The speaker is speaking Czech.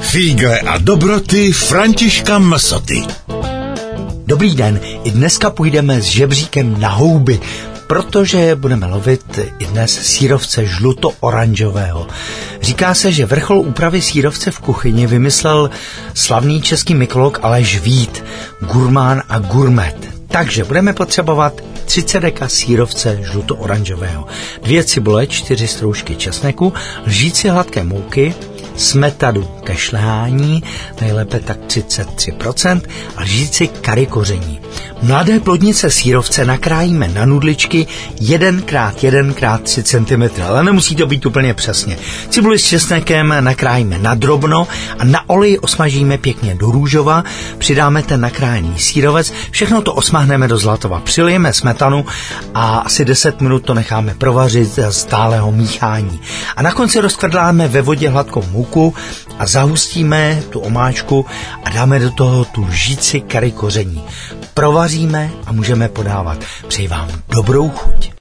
Fígle a dobroty Františka Msoty. Dobrý den, i dneska půjdeme s žebříkem na houby, protože budeme lovit i dnes sýrovce žluto-oranžového. Říká se, že vrchol úpravy sýrovce v kuchyni vymyslel slavný český mykolog Aleš Vít, gurmán a gurmet. Takže budeme potřebovat 30 deka sýrovce žluto-oranžového, 2 cibule, 4 stroužky česneku, lžíci hladké mouky, smetanu ke šlehání, nejlépe tak 33%, a lžíci kary koření. Mladé plodnice sýrovce nakrájíme na nudličky 1x1x3 cm, ale nemusí to být úplně přesně. Cibuli s česnekem nakrájíme na drobno a na oleji osmažíme pěkně do růžova, přidáme ten nakrájený sýrovec, všechno to osmahneme do zlatova, přilijeme smetanu a asi 10 minut to necháme provařit za stálého míchání. A na konci rozkvrdláme ve vodě hladkou mouku a zahustíme tu omáčku a dáme do toho tu lžíci kary koření. Provaříme a můžeme podávat. Přeji vám dobrou chuť.